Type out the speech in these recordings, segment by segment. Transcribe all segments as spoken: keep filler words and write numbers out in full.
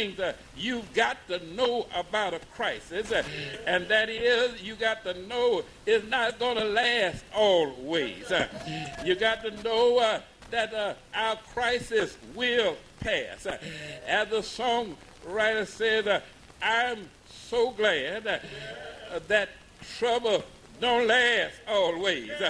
things uh, you've got to know about a crisis, uh, and that is you got to know it's not going to last always. Uh, you got to know uh, that uh, our crisis will pass. Uh, as the songwriter said, uh, I'm so glad uh, that trouble don't last always. Uh,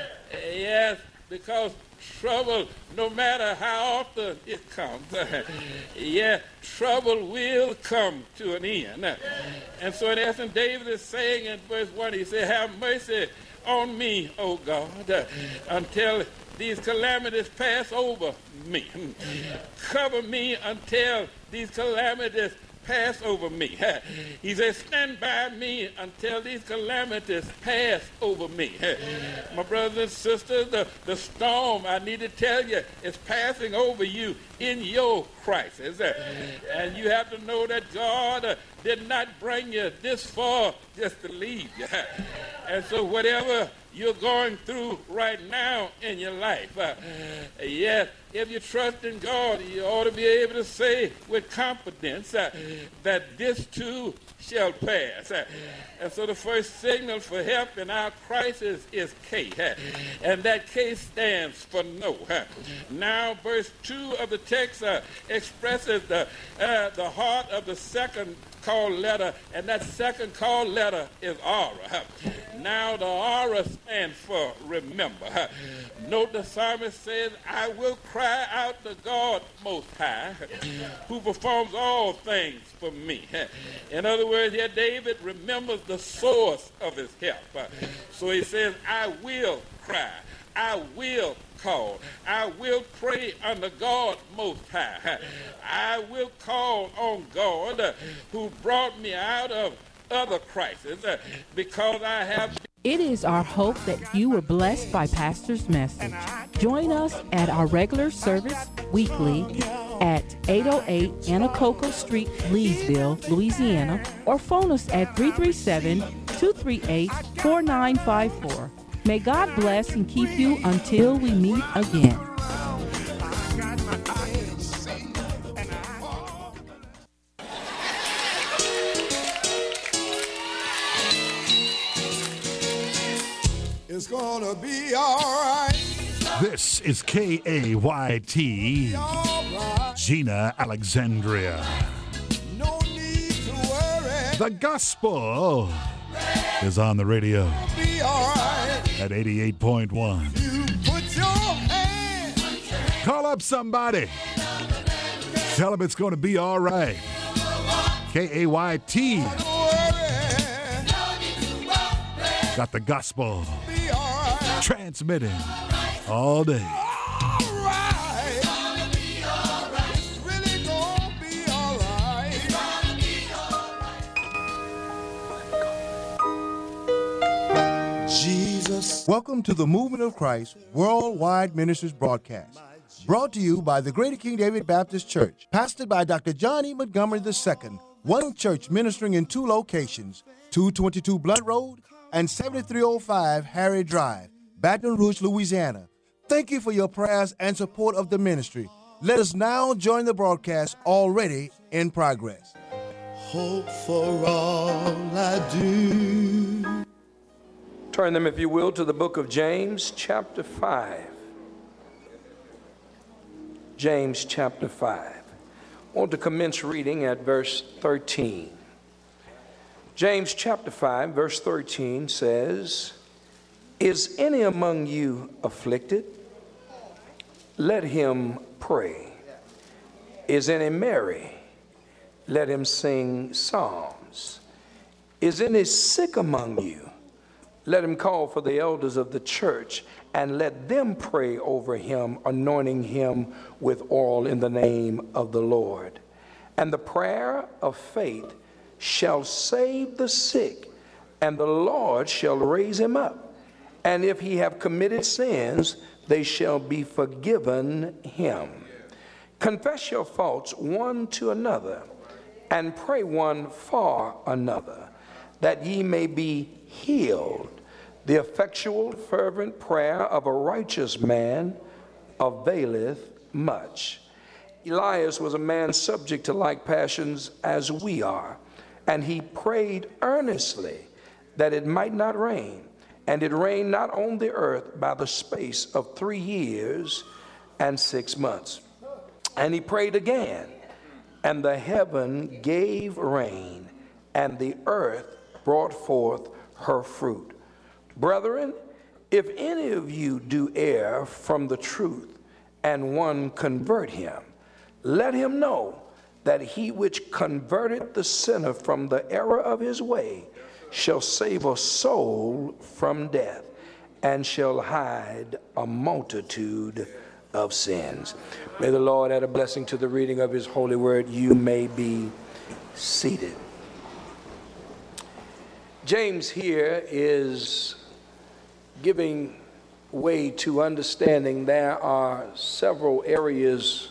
yes, because trouble, no matter how often it comes, uh, yeah, trouble will come to an end. Uh, and so in essence, David is saying in verse one, he said, have mercy on me, O God, uh, until these calamities pass over me. Cover me until these calamities pass over me. He says, stand by me until these calamities pass over me. My brothers and sisters, the, the storm, I need to tell you, is passing over you in your crisis. And you have to know that God did not bring you this far just to leave you. And so whatever you're going through right now in your life, uh, yes, if you trust in God, you ought to be able to say with confidence uh, that this too shall pass. Uh, and so the first signal for help in our crisis is K, uh, and that K stands for no. Uh, now verse two of the text uh, expresses the, uh, the heart of the second call letter, and that second call letter is Ara. Now the Ara stands for remember. Note the psalmist says, I will cry out to God Most High, who performs all things for me. In other words, here David remembers the source of his help. So he says, I will cry. I will call. I will pray unto God Most High. I will call on God uh, who brought me out of other crises uh, because I have. It is our hope that you were blessed by Pastor's message. Join us at our regular service weekly at eight oh eight Anacoco Street, Leesville, Louisiana, or phone us at three three seven, two three eight, four nine five four. May God bless and keep you until we meet again. It's gonna be all right. This is K A Y T, right. Gina Alexandria. No need to worry. The gospel is on the radio be all right. At eighty-eight point one. You put your hand. Call up somebody. Tell them it's going to be all right. K A Y T. Got the gospel transmitting all day. All right. It's really gonna be all right. Jesus. Welcome to the Movement of Christ Worldwide Ministries broadcast. Brought to you by the Greater King David Baptist Church. Pastored by Doctor John E. Montgomery the Second. One church ministering in two locations, two twenty-two Blunt Road and seventy-three oh five Harry Drive, Baton Rouge, Louisiana. Thank you for your prayers and support of the ministry. Let us now join the broadcast already in progress. Hope for all I do. Turn them, if you will, to the book of James, chapter five. James, chapter five. I want to commence reading at verse thirteen. James, chapter five, verse thirteen says, Is any among you afflicted? Let him pray. Is any merry? Let him sing psalms. Is any sick among you? Let him call for the elders of the church, and let them pray over him, anointing him with oil in the name of the Lord. And the prayer of faith shall save the sick, and the Lord shall raise him up. And if he have committed sins, they shall be forgiven him. Confess your faults one to another, and pray one for another, that ye may be healed. The effectual, fervent prayer of a righteous man availeth much. Elias was a man subject to like passions as we are, and he prayed earnestly that it might not rain. And it rained not on the earth by the space of three years and six months. And he prayed again, and the heaven gave rain, and the earth brought forth her fruit. Brethren, if any of you do err from the truth, and one convert him, let him know that he which converted the sinner from the error of his way shall save a soul from death, and shall hide a multitude of sins. May the Lord add a blessing to the reading of his holy word. You may be seated. James here is giving way to understanding there are several areas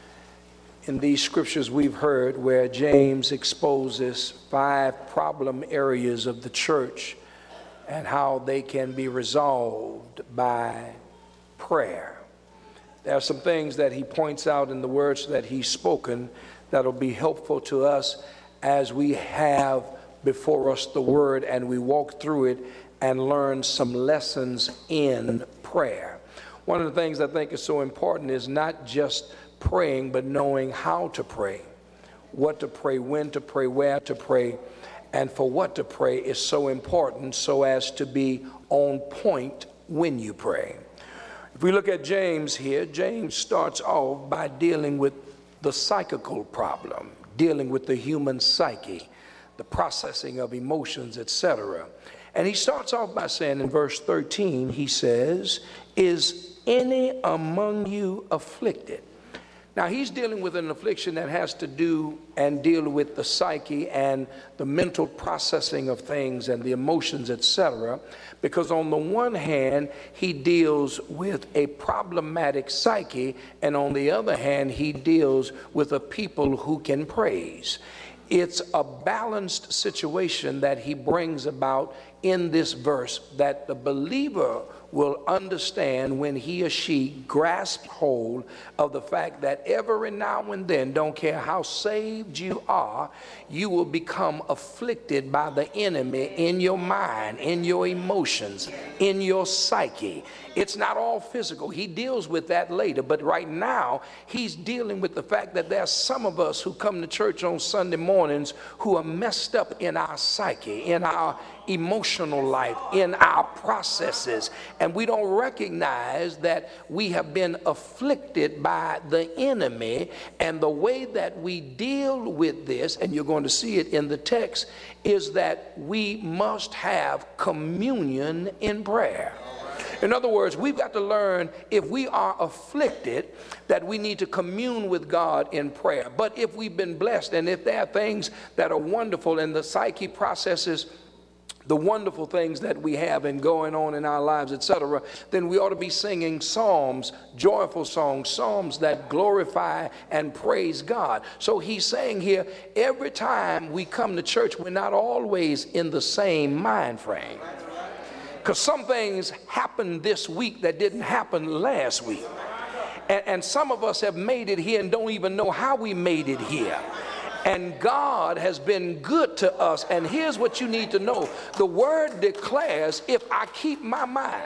in these scriptures we've heard where James exposes five problem areas of the church and how they can be resolved by prayer. There are some things that he points out in the words that he's spoken that'll be helpful to us as we have before us the word and we walk through it and learn some lessons in prayer. One of the things I think is so important is not just praying, but knowing how to pray, what to pray, when to pray, where to pray, and for what to pray is so important so as to be on point when you pray. If we look at James here, James starts off by dealing with the psychical problem, dealing with the human psyche, the processing of emotions, et cetera. And he starts off by saying in verse thirteen, he says, "Is any among you afflicted?" Now, he's dealing with an affliction that has to do and deal with the psyche and the mental processing of things and the emotions, et cetera. Because on the one hand, he deals with a problematic psyche, and on the other hand, he deals with a people who can praise. It's a balanced situation that he brings about in this verse that the believer will understand when he or she grasps hold of the fact that every now and then, don't care how saved you are, you will become afflicted by the enemy in your mind, in your emotions, in your psyche. It's not all physical. He deals with that later, but right now he's dealing with the fact that there are some of us who come to church on Sunday mornings who are messed up in our psyche, in our emotional life, in our processes, and we don't recognize that we have been afflicted by the enemy. And the way that we deal with this, and you're going to see it in the text, is that we must have communion in prayer. In other words, we've got to learn, if we are afflicted, that we need to commune with God in prayer. But if we've been blessed, and if there are things that are wonderful and the psyche processes the wonderful things that we have and going on in our lives, et cetera, then we ought to be singing psalms, joyful songs, psalms that glorify and praise God. So he's saying here, every time we come to church, we're not always in the same mind frame. Because some things happened this week that didn't happen last week. And, and some of us have made it here and don't even know how we made it here. And God has been good to us. And here's what you need to know. The word declares, if I keep my mind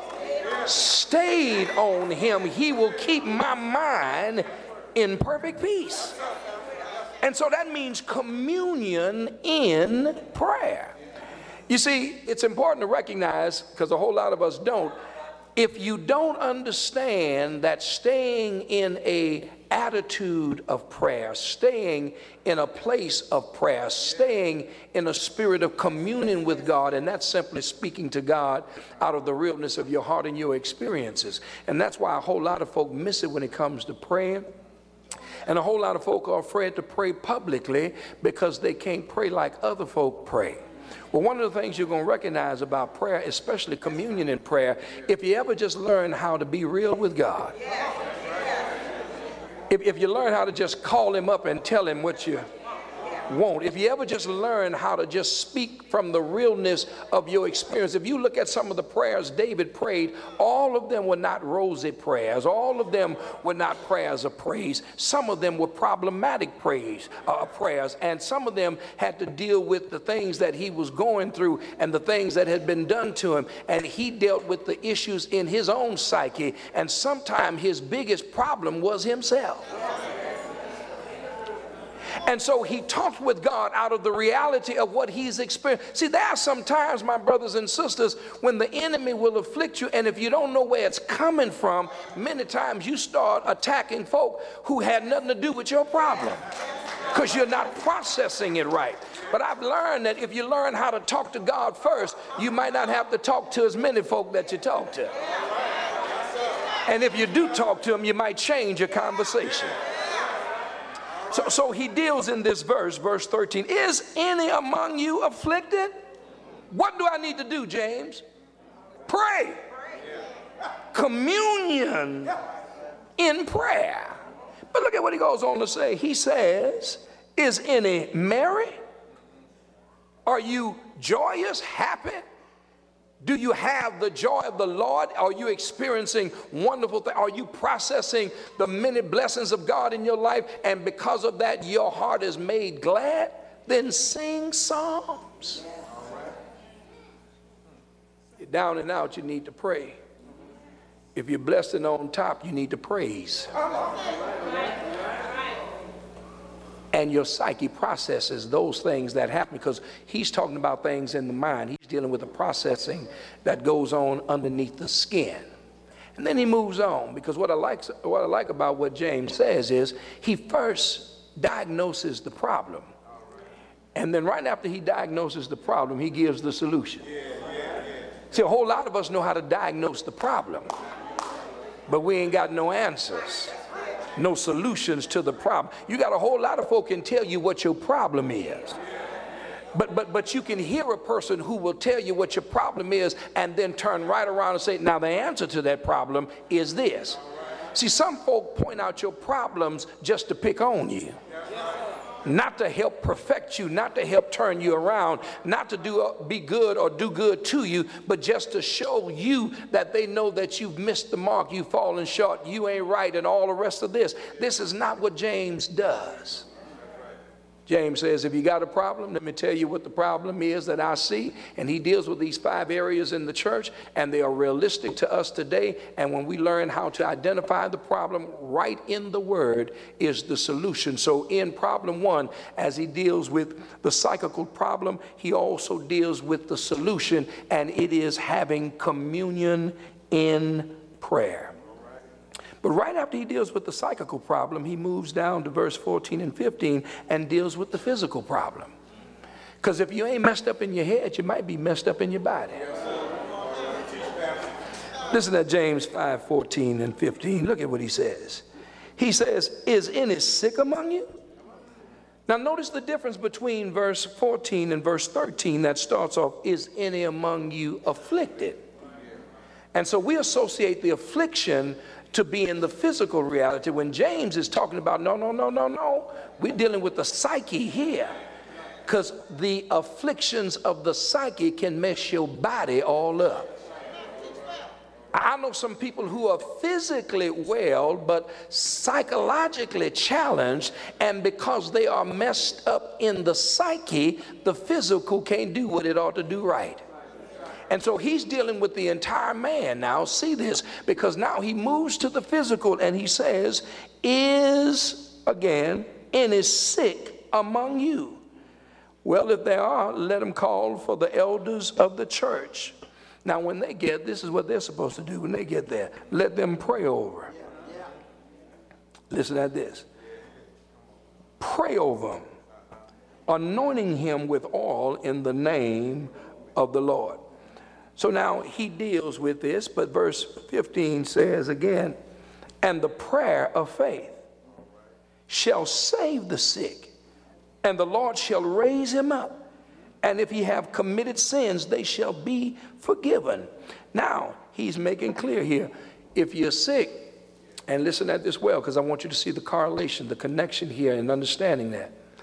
stayed on him, he will keep my mind in perfect peace. And so that means communion in prayer. You see, it's important to recognize, because a whole lot of us don't, if you don't understand that staying in a attitude of prayer, staying in a place of prayer, staying in a spirit of communion with God, and that's simply speaking to God out of the realness of your heart and your experiences. And that's why a whole lot of folk miss it when it comes to praying. And a whole lot of folk are afraid to pray publicly because they can't pray like other folk pray. Well, one of the things you're going to recognize about prayer, especially communion in prayer, if you ever just learn how to be real with God, if, if you learn how to just call him up and tell him what you won't. If you ever just learn how to just speak from the realness of your experience, if you look at some of the prayers David prayed, all of them were not rosy prayers. All of them were not prayers of praise. Some of them were problematic praise, uh, prayers, and some of them had to deal with the things that he was going through and the things that had been done to him, and he dealt with the issues in his own psyche, and sometimes his biggest problem was himself. And so he talked with God out of the reality of what he's experienced. See, there are some times, my brothers and sisters, when the enemy will afflict you, and if you don't know where it's coming from, many times you start attacking folk who had nothing to do with your problem because you're not processing it right. But I've learned that if you learn how to talk to God first, you might not have to talk to as many folk that you talk to. And if you do talk to them, you might change your conversation. So, so he deals in this verse, verse thirteen. Is any among you afflicted? What do I need to do, James? Pray. Communion in prayer. But look at what he goes on to say. He says, is any merry? Are you joyous, happy? Do you have the joy of the Lord? Are you experiencing wonderful things? Are you processing the many blessings of God in your life, and because of that your heart is made glad? Then sing psalms. You're down and out, you need to pray. If you're blessed and on top, you need to praise. And your psyche processes those things that happen, because he's talking about things in the mind. He's dealing with the processing that goes on underneath the skin. And then he moves on, because what I like, what I like about what James says is he first diagnoses the problem. And then right after he diagnoses the problem, he gives the solution. See, a whole lot of us know how to diagnose the problem, but we ain't got no answers. No solutions to the problem. You got a whole lot of folk can tell you what your problem is. But, but, but you can hear a person who will tell you what your problem is and then turn right around and say, now the answer to that problem is this. See, some folk point out your problems just to pick on you. Not to help perfect you, not to help turn you around, not to do uh, be good or do good to you, but just to show you that they know that you've missed the mark, you've fallen short, you ain't right, and all the rest of this. This is not what James does. James says, if you got a problem, let me tell you what the problem is that I see. And he deals with these five areas in the church, and they are realistic to us today. And when we learn how to identify the problem, right in the word is the solution. So in problem one, as he deals with the psychical problem, he also deals with the solution, and it is having communion in prayer. But right after he deals with the psychical problem, he moves down to verse fourteen and fifteen and deals with the physical problem. Because if you ain't messed up in your head, you might be messed up in your body. Listen to James five, fourteen and fifteen. Look at what he says. He says, is any sick among you? Now notice the difference between verse fourteen and verse thirteen that starts off, is any among you afflicted? And so we associate the affliction to be in the physical reality, when James is talking about no, no, no, no, no. We're dealing with the psyche here, because the afflictions of the psyche can mess your body all up. I know some people who are physically well, but psychologically challenged, and because they are messed up in the psyche, the physical can't do what it ought to do right. And so he's dealing with the entire man now. See this, because now he moves to the physical and he says, is, again, any sick among you? Well, if there are, let them call for the elders of the church. Now, when they get, this is what they're supposed to do when they get there. Let them pray over. Listen at this. Pray over him, anointing him with oil in the name of the Lord. So now he deals with this, but verse fifteen says again, and the prayer of faith shall save the sick, and the Lord shall raise him up. And if he have committed sins, they shall be forgiven. Now, he's making clear here, if you're sick, and listen at this well, because I want you to see the correlation, the connection here, and understanding that.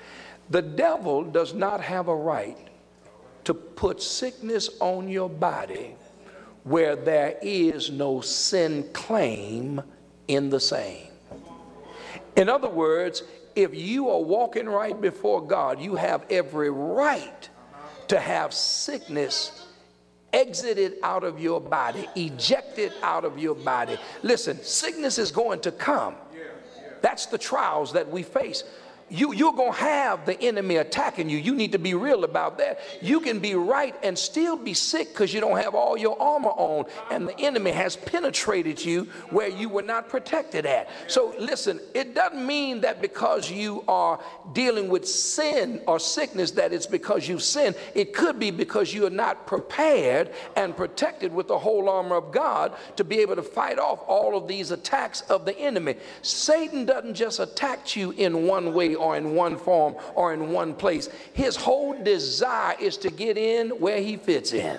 The devil does not have a right to put sickness on your body where there is no sin claim in the same. In other words, if you are walking right before God, you have every right to have sickness exited out of your body, ejected out of your body. Listen, sickness is going to come. That's the trials that we face. You, you're going to have the enemy attacking you. You need to be real about that. You can be right and still be sick because you don't have all your armor on, and the enemy has penetrated you where you were not protected at. So listen, it doesn't mean that because you are dealing with sin or sickness that it's because you've sinned. It could be because you are not prepared and protected with the whole armor of God to be able to fight off all of these attacks of the enemy. Satan doesn't just attack you in one way or in one form or in one place. His whole desire is to get in where he fits in.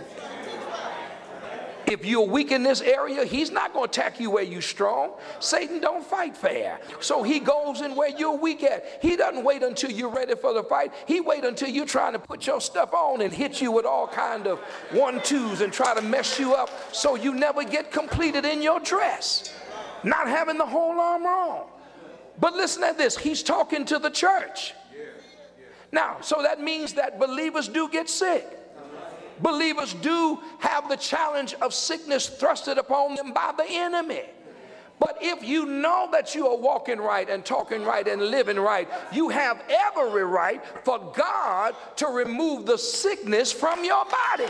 If you're weak in this area, he's not going to attack you where you're strong. Satan don't fight fair. So he goes in where you're weak at. He doesn't wait until you're ready for the fight. He wait until you're trying to put your stuff on and hit you with all kind of one-twos and try to mess you up so you never get completed in your dress, not having the whole armor on. But listen at this. He's talking to the church. Now, so that means that believers do get sick. Believers do have the challenge of sickness thrusted upon them by the enemy. But if you know that you are walking right and talking right and living right, you have every right for God to remove the sickness from your body.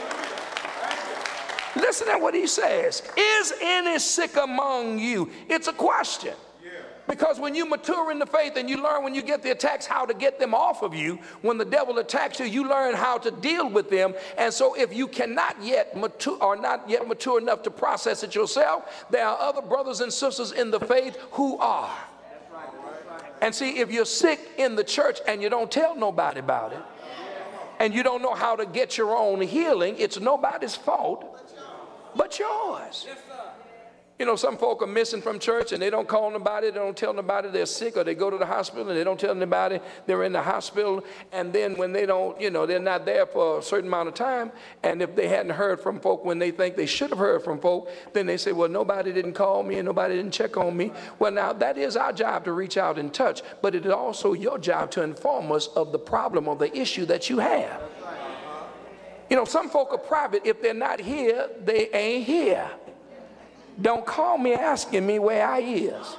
Listen at what he says. Is any sick among you? It's a question. Because when you mature in the faith and you learn when you get the attacks how to get them off of you, when the devil attacks you, you learn how to deal with them. And so if you cannot yet mature or not yet mature enough to process it yourself, there are other brothers and sisters in the faith who are. And see, if you're sick in the church and you don't tell nobody about it, and you don't know how to get your own healing, it's nobody's fault but yours. You know, some folk are missing from church and they don't call nobody, they don't tell nobody they're sick, or they go to the hospital and they don't tell anybody they're in the hospital. And then when they don't, you know, they're not there for a certain amount of time. And if they hadn't heard from folk when they think they should have heard from folk, then they say, well, nobody didn't call me and nobody didn't check on me. Well, now that is our job to reach out and touch, but it is also your job to inform us of the problem or the issue that you have. You know, some folk are private. If they're not here, they ain't here. Don't call me asking me where I is.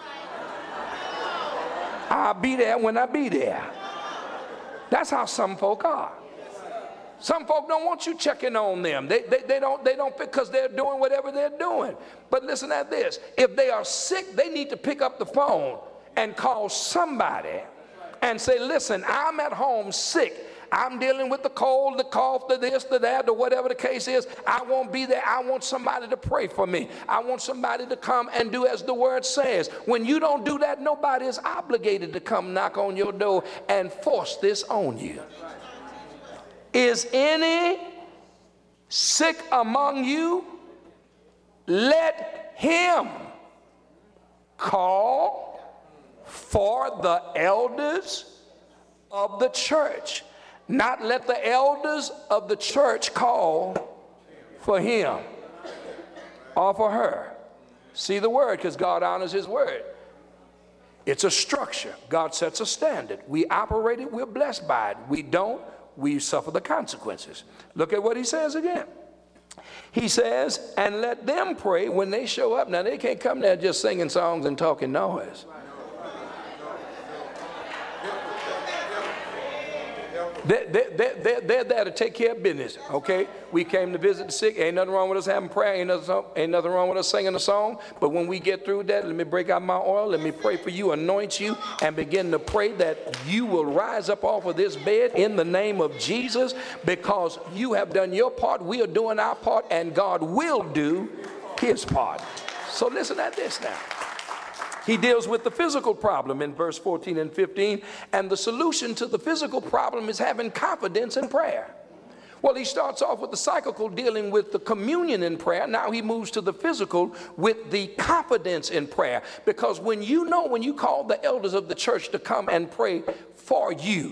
I'll be there when I be there. That's how some folk are. Some folk don't want you checking on them. They, they, they don't, they don't because they're doing whatever they're doing. But listen at this. If they are sick, they need to pick up the phone and call somebody and say, listen, I'm at home sick. I'm dealing with the cold, the cough, the this, the that, or whatever the case is. I won't be there. I want somebody to pray for me. I want somebody to come and do as the word says. When you don't do that, nobody is obligated to come knock on your door and force this on you. Is any sick among you? Let him call for the elders of the church. Not let the elders of the church call for him or for her. See the word, because God honors his word. It's a structure. God sets a standard. We operate it, we're blessed by it. We don't, we suffer the consequences. Look at what he says again. He says, and let them pray when they show up. Now, they can't come there just singing songs and talking noise. They're, they're, they're, they're there to take care of business, okay? We came to visit the sick. Ain't nothing wrong with us having prayer. Ain't nothing, ain't nothing wrong with us singing a song. But when we get through that, let me break out my oil. Let me pray for you, anoint you, and begin to pray that you will rise up off of this bed in the name of Jesus, because you have done your part. We are doing our part, and God will do his part. So listen at this now. He deals with the physical problem in verse fourteen and fifteen, and the solution to the physical problem is having confidence in prayer. Well, he starts off with the psychical, dealing with the communion in prayer. Now he moves to the physical with the confidence in prayer. Because when you know, when you call the elders of the church to come and pray for you,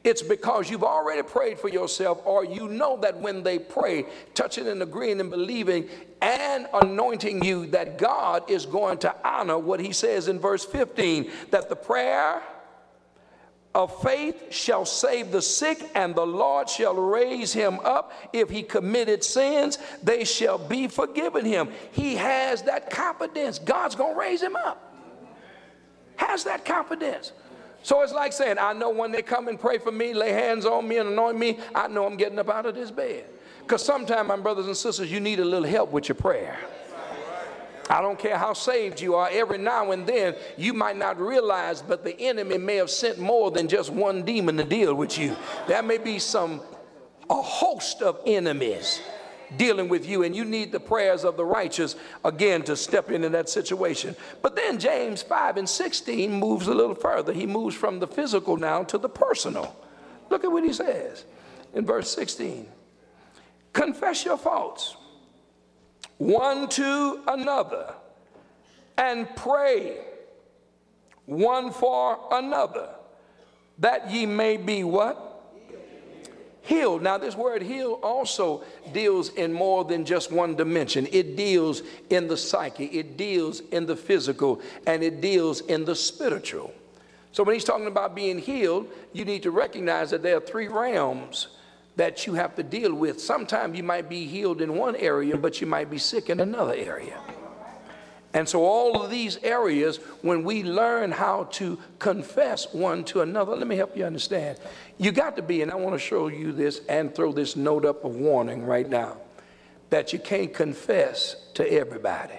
It's because you've already prayed for yourself, or you know that when they pray, touching and agreeing and believing and anointing you, that God is going to honor what he says in verse fifteen, that the prayer of faith shall save the sick, and the Lord shall raise him up. If he committed sins, they shall be forgiven him. He has that confidence. God's going to raise him up. Has that confidence. So it's like saying, I know when they come and pray for me, lay hands on me and anoint me, I know I'm getting up out of this bed. Because sometimes, my brothers and sisters, you need a little help with your prayer. I don't care how saved you are, every now and then you might not realize, but the enemy may have sent more than just one demon to deal with you. There may be some, a host of enemies dealing with you, and you need the prayers of the righteous again to step into that situation. But then James five and sixteen moves a little further. He moves from the physical now to the personal. Look at what he says in verse sixteen. Confess your faults one to another, and pray one for another, that ye may be what? Healed. Now this word heal also deals in more than just one dimension. It deals in the psyche, it deals in the physical, and it deals in the spiritual. So when he's talking about being healed, you need to recognize that there are three realms that you have to deal with. Sometimes you might be healed in one area, but you might be sick in another area. And so all of these areas, when we learn how to confess one to another, let me help you understand. You got to be, and I want to show you this and throw this note up of warning right now, that you can't confess to everybody.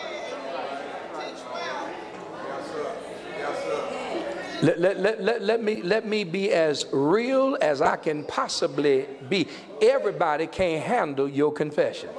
Let, let, let, let, let, me, let me be as real as I can possibly be. Everybody can't handle your confessions.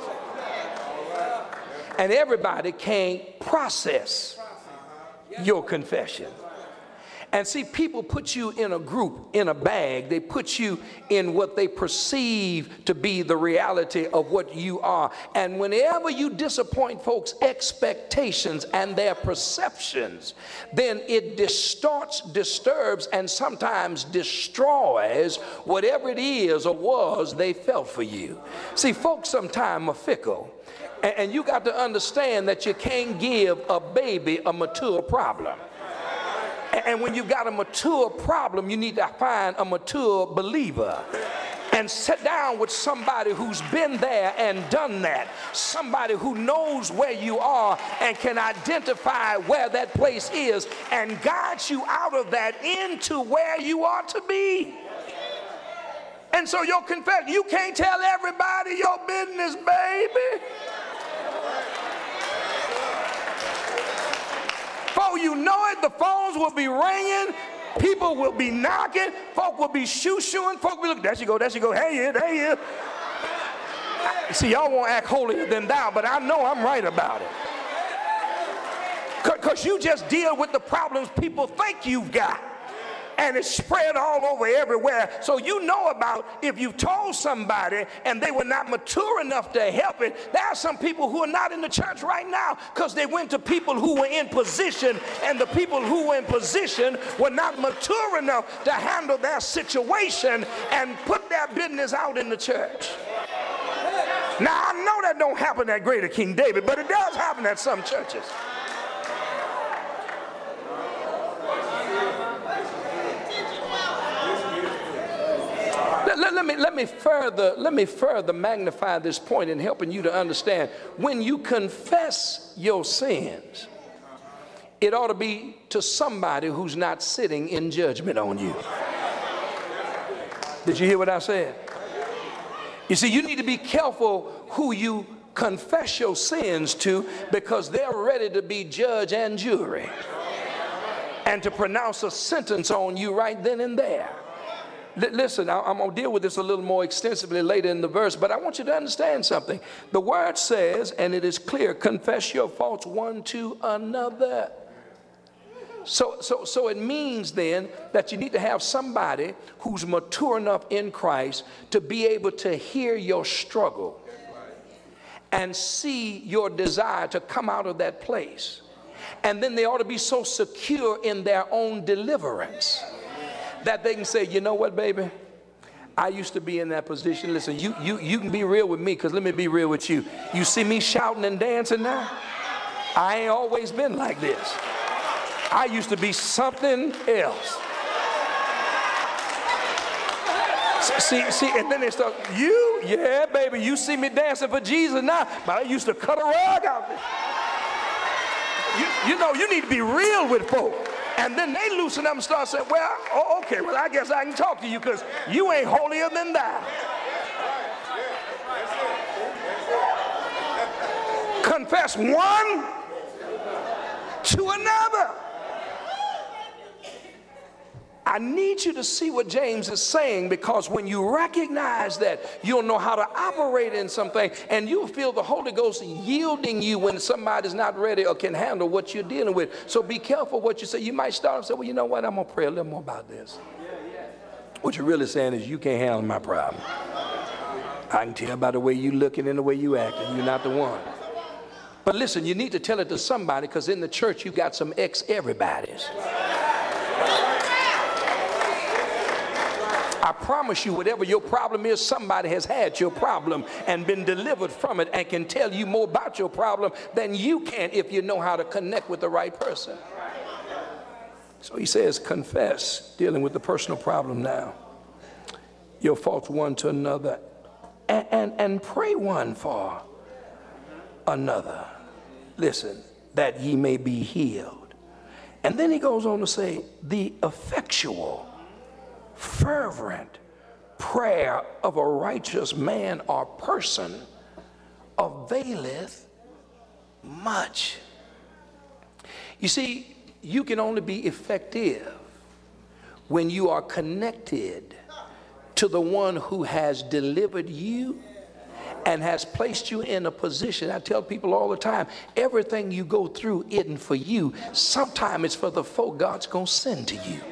And everybody can't process your confession. And see, people put you in a group, in a bag. They put you in what they perceive to be the reality of what you are. And whenever you disappoint folks' expectations and their perceptions, then it distorts, disturbs, and sometimes destroys whatever it is or was they felt for you. See, folks sometimes are fickle. And, and you got to understand that you can't give a baby a mature problem. And when you've got a mature problem, you need to find a mature believer and sit down with somebody who's been there and done that, somebody who knows where you are and can identify where that place is and guide you out of that into where you are to be. And so your confession, you can't tell everybody your business, baby. Before you know it, the phones will be ringing, people will be knocking, folk will be shoo-shooing, folk will be looking, there she go, there she go, hey, yeah, there you. See, y'all won't act holier than thou, but I know I'm right about it. Because you just deal with the problems people think you've got. And it's spread all over everywhere. So you know about if you told somebody and they were not mature enough to help it. There are some people who are not in the church right now because they went to people who were in position, and the people who were in position were not mature enough to handle their situation and put their business out in the church. Now I know that don't happen at Greater King David, but it does happen at some churches. Let, let, me, let, me further, let me further magnify this point in helping you to understand. When you confess your sins, it ought to be to somebody who's not sitting in judgment on you. Did you hear what I said? You see, you need to be careful who you confess your sins to, because they're ready to be judge and jury and to pronounce a sentence on you right then and there. Listen, I'm going to deal with this a little more extensively later in the verse, but I want you to understand something. The word says, and it is clear, confess your faults one to another. So, so, so it means then that you need to have somebody who's mature enough in Christ to be able to hear your struggle and see your desire to come out of that place. And then they ought to be so secure in their own deliverance that they can say, you know what, baby? I used to be in that position. Listen, you, you, you can be real with me, because let me be real with you. You see me shouting and dancing now? I ain't always been like this. I used to be something else. See, see, and then they start, you? Yeah, baby, you see me dancing for Jesus now, but I used to cut a rug out there. You, you know, you need to be real with folk. And then they loosen up and start saying, well, oh, okay, well, I guess I can talk to you, because you ain't holier than thou. Confess one to another. I need you to see what James is saying, because when you recognize that you'll know how to operate in something, and you feel the Holy Ghost yielding you when somebody's not ready or can handle what you're dealing with. So be careful what you say. You might start and say, well, you know what? I'm going to pray a little more about this. What you're really saying is, you can't handle my problem. I can tell by the way you looking and the way you acting. You're not the one. But listen, you need to tell it to somebody, because in the church you got some ex-everybodies. I promise you, whatever your problem is, somebody has had your problem and been delivered from it and can tell you more about your problem than you can if you know how to connect with the right person. So he says, confess, dealing with the personal problem now, your faults one to another, and, and, and pray one for another. Listen, that ye may be healed. And then he goes on to say, the effectual, fervent prayer of a righteous man or person availeth much. You see, you can only be effective when you are connected to the one who has delivered you and has placed you in a position. I tell people all the time, everything you go through isn't for you. Sometimes it's for the folk God's gonna send to you.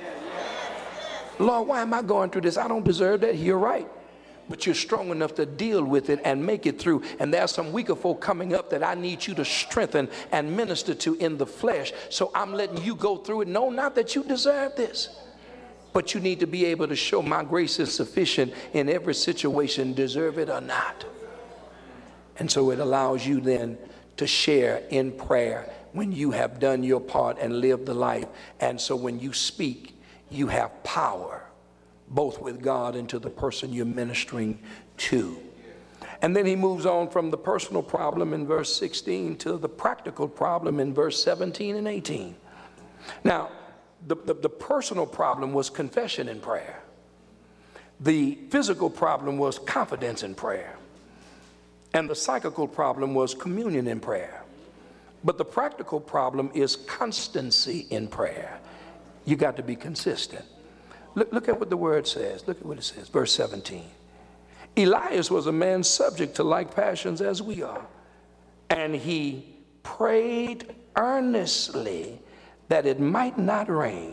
Lord, why am I going through this? I don't deserve that. You're right. But you're strong enough to deal with it and make it through. And there's some weaker folk coming up that I need you to strengthen and minister to in the flesh. So I'm letting you go through it. No, not that you deserve this, but you need to be able to show my grace is sufficient in every situation, deserve it or not. And so it allows you then to share in prayer when you have done your part and lived the life. And so when you speak, you have power, both with God and to the person you're ministering to. And then he moves on from the personal problem in verse sixteen to the practical problem in verse seventeen and eighteen. Now, the, the, the personal problem was confession in prayer. The physical problem was confidence in prayer. And the psychical problem was communion in prayer. But the practical problem is constancy in prayer. You got to be consistent. Look, look at what the word says. Look at what it says, verse seventeen. Elias was a man subject to like passions as we are, and he prayed earnestly that it might not rain,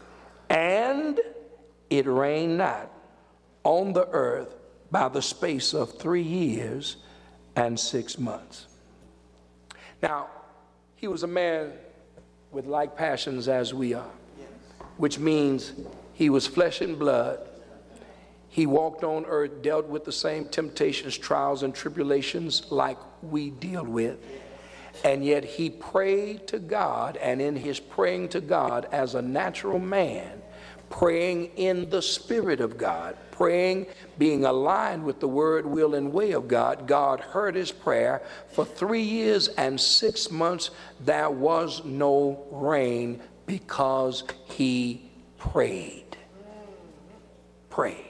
and it rained not on the earth by the space of three years and six months. Now, he was a man with like passions as we are, which means he was flesh and blood. He walked on earth, dealt with the same temptations, trials, and tribulations like we deal with. And yet he prayed to God, and in his praying to God as a natural man, praying in the Spirit of God, praying, being aligned with the word, will, and way of God, God heard his prayer. For three years and six months, there was no rain because he prayed. Prayed.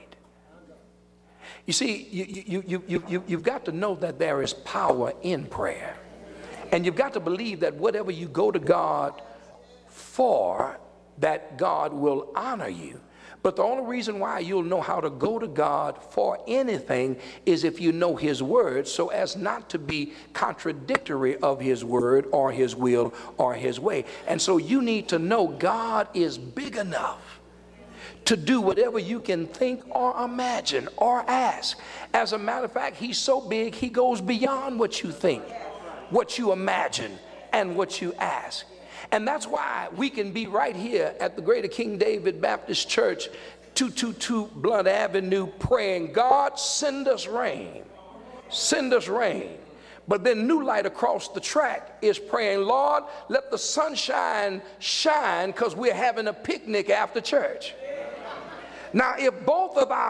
You see, you, you, you, you, you, you've got to know that there is power in prayer. And you've got to believe that whatever you go to God for, that God will honor you. But the only reason why you'll know how to go to God for anything is if you know his word, so as not to be contradictory of his word or his will or his way. And so you need to know God is big enough to do whatever you can think or imagine or ask. As a matter of fact, he's so big, he goes beyond what you think, what you imagine, and what you ask. And that's why we can be right here at the Greater King David Baptist Church, two two two Blunt Avenue, praying, God, send us rain. Send us rain. But then New Light across the track is praying, Lord, let the sunshine shine because we're having a picnic after church. Now, if both of our